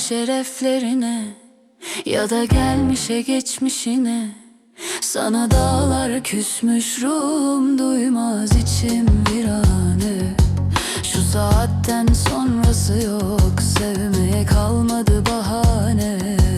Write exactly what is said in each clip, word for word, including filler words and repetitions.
şereflerine ya da gelmişe geçmişine. Sana dağlar küsmüş, ruhum duymaz, içim virane. Şu saatten sonrası yok, sevmeye kalmadı bahane.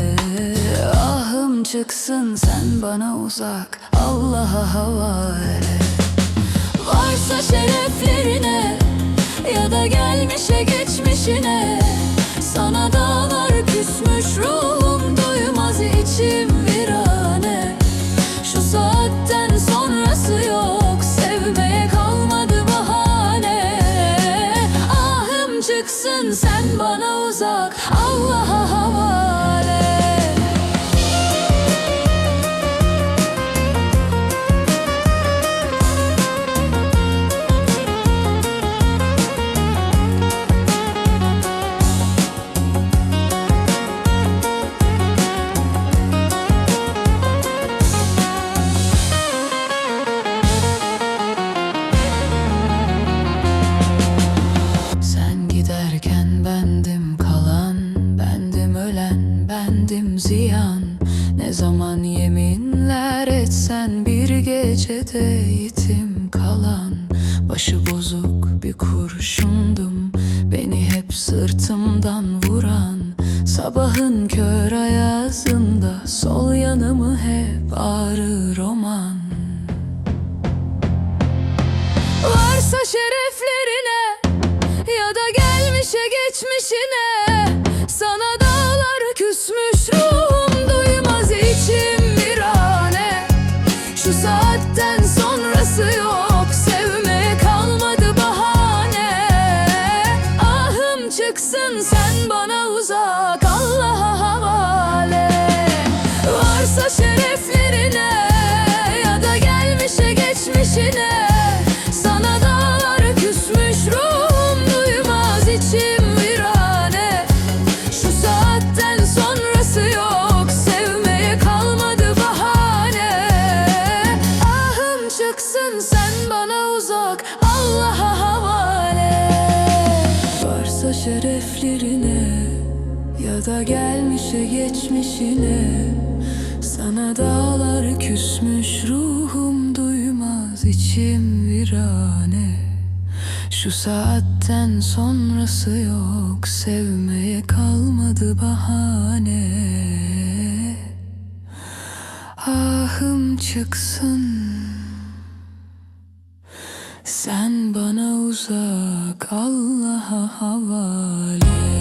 Ahım çıksın, sen bana uzak, Allah'a havale. Varsa şereflerine ya da gelmişe geçmişine. Sana dağlar küsmüş, ruhum duymaz, içim virane. Şu saatten sonrası yok, sevmeye kalmadı bahane. Ahım çıksın, sen bana uzak, Allah'a havale. Bendim kalan, bendim ölen, bendim ziyan. Ne zaman yeminler etsen bir gecede yitim kalan. Başı bozuk bir kurşundum, beni hep sırtımdan vuran. Sabahın kör ayazında sol yanımı hep ağrı roman. Varsa şereflerine ya da gelmişe geçmişine. Sana dağlar küsmüş, ruhum duymaz, içim virane. Şu saatten sonrası yok, sevmeye kalmadı bahane. Ahım çıksın, sen bana uzak, Allah'a havale. Varsa şereflerine ya da gelmişe geçmişine. Sana dağlar küsmüş, ruhum duymaz, içim virane. Şu saatten sonrası yok, sevmeye kalmadı bahane. Ahım çıksın, sen bana uzak, Allah'a havale. Varsa şereflerine ya da gelmişe geçmişine. Sana dağlar küsmüş, ruhum duymaz, içim virane. Şu saatten sonrası yok, sevmeye kalmadı bahane. Ahım çıksın, sen bana uzak, Allah'a havale.